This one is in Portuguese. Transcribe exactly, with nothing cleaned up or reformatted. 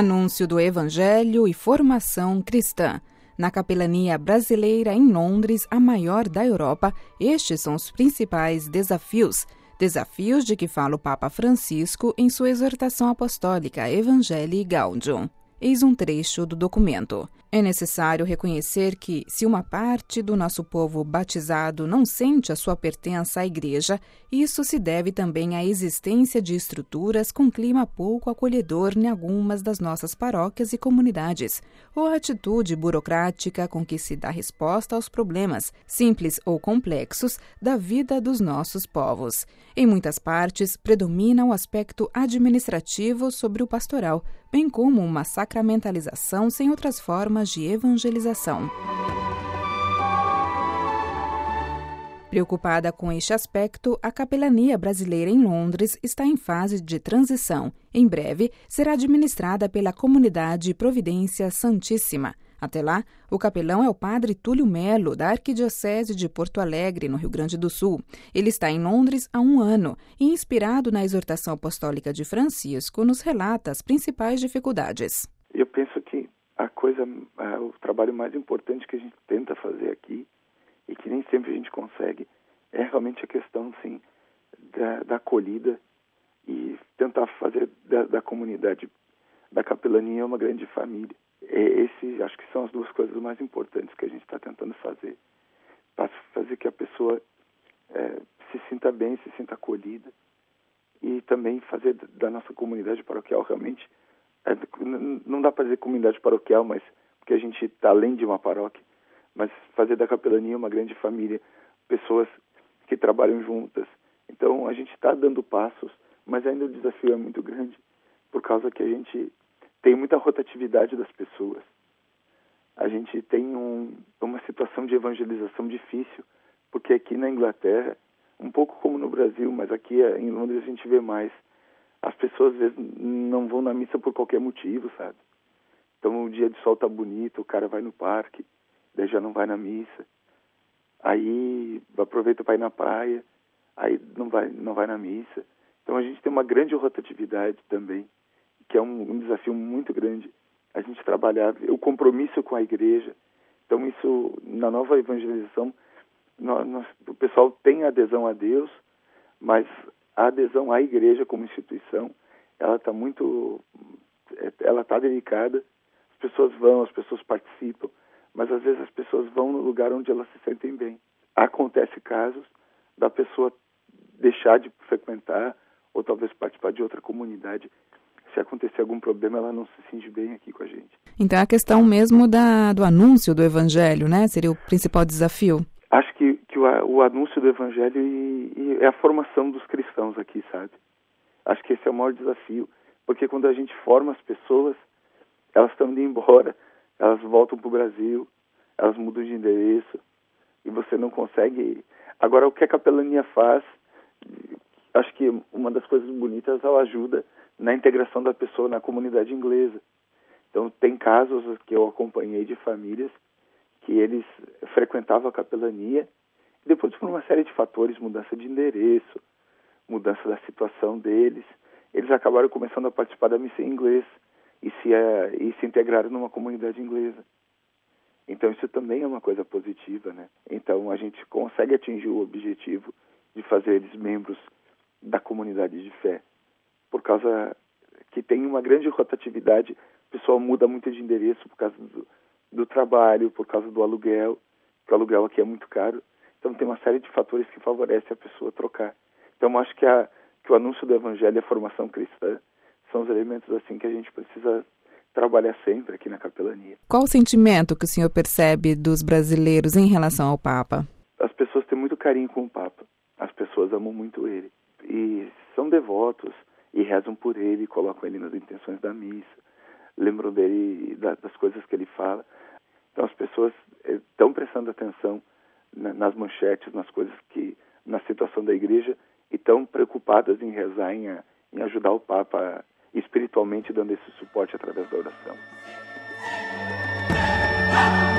Anúncio do Evangelho e formação cristã. Na Capelania Brasileira em Londres, a maior da Europa, estes são os principais desafios. Desafios de que fala o Papa Francisco em sua exortação apostólica Evangelii Gaudium. Eis um trecho do documento. É necessário reconhecer que, se uma parte do nosso povo batizado não sente a sua pertença à Igreja, isso se deve também à existência de estruturas com clima pouco acolhedor em algumas das nossas paróquias e comunidades, ou a atitude burocrática com que se dá resposta aos problemas, simples ou complexos, da vida dos nossos povos. Em muitas partes, predomina o aspecto administrativo sobre o pastoral, bem como uma sacramentalização sem outras formas de evangelização. Preocupada com este aspecto, a Capelania Brasileira em Londres está em fase de transição. Em breve, será administrada pela Comunidade Providência Santíssima. Até lá, o capelão é o padre Túlio Melo, da Arquidiocese de Porto Alegre, no Rio Grande do Sul. Ele está em Londres há um ano e, inspirado na exortação apostólica de Francisco, nos relata as principais dificuldades. Eu penso que a coisa, o trabalho mais importante que a gente tenta fazer aqui, e que nem sempre a gente consegue, é realmente a questão, sim, da, da acolhida e tentar fazer da, da comunidade, da capelania, uma grande família. Esse, acho que são as duas coisas mais importantes que a gente está tentando fazer, para fazer que a pessoa é, se sinta bem, se sinta acolhida, e também fazer da nossa comunidade paroquial realmente, é, não dá para dizer comunidade paroquial, mas porque a gente está além de uma paróquia, mas fazer da capelania uma grande família, pessoas que trabalham juntas. Então a gente está dando passos, mas ainda o desafio é muito grande, por causa que a gente tem muita rotatividade das pessoas. A gente tem um, uma situação de evangelização difícil, porque aqui na Inglaterra, um pouco como no Brasil, mas aqui em Londres a gente vê mais, as pessoas às vezes não vão na missa por qualquer motivo, sabe? Então o dia de sol tá bonito, o cara vai no parque, daí já não vai na missa. Aí aproveita para ir na praia, aí não vai, não vai na missa. Então a gente tem uma grande rotatividade também, que é um, um desafio muito grande, a gente trabalhar o compromisso com a igreja. Então isso, na nova evangelização, nós, nós, o pessoal tem adesão a Deus, mas a adesão à igreja como instituição, ela está muito, ela está delicada, as pessoas vão, as pessoas participam, mas às vezes as pessoas vão no lugar onde elas se sentem bem. Acontece casos da pessoa deixar de frequentar, ou talvez participar de outra comunidade. Se acontecer algum problema, ela não se sente bem aqui com a gente. Então é a questão mesmo da, do anúncio do Evangelho, né? Seria o principal desafio? Acho que, que o, o anúncio do Evangelho e, e é a formação dos cristãos aqui, sabe? Acho que esse é o maior desafio, porque quando a gente forma as pessoas, elas estão indo embora, elas voltam para o Brasil, elas mudam de endereço, e você não consegue... Agora, o que a capelania faz, acho que uma das coisas bonitas, ela ajuda na integração da pessoa na comunidade inglesa. Então, tem casos que eu acompanhei de famílias que eles frequentavam a capelania e depois, por uma série de fatores, mudança de endereço, mudança da situação deles, eles acabaram começando a participar da missa em inglês e se, é, e se integraram numa comunidade inglesa. Então, isso também é uma coisa positiva, né? Então, a gente consegue atingir o objetivo de fazer eles membros da comunidade de fé, por causa que tem uma grande rotatividade, o pessoal muda muito de endereço por causa do, do trabalho, por causa do aluguel, porque o aluguel aqui é muito caro. Então tem uma série de fatores que favorecem a pessoa trocar. Então acho que, a, que o anúncio do Evangelho e a formação cristã são os elementos assim que a gente precisa trabalhar sempre aqui na capelania. Qual o sentimento que o senhor percebe dos brasileiros em relação ao Papa? As pessoas têm muito carinho com o Papa, as pessoas amam muito ele e são devotos, e rezam por ele, colocam ele nas intenções da missa, lembram dele, das coisas que ele fala. Então as pessoas estão prestando atenção nas manchetes, nas coisas que, na situação da igreja, e estão preocupadas em rezar, em, em ajudar o Papa espiritualmente, dando esse suporte através da oração.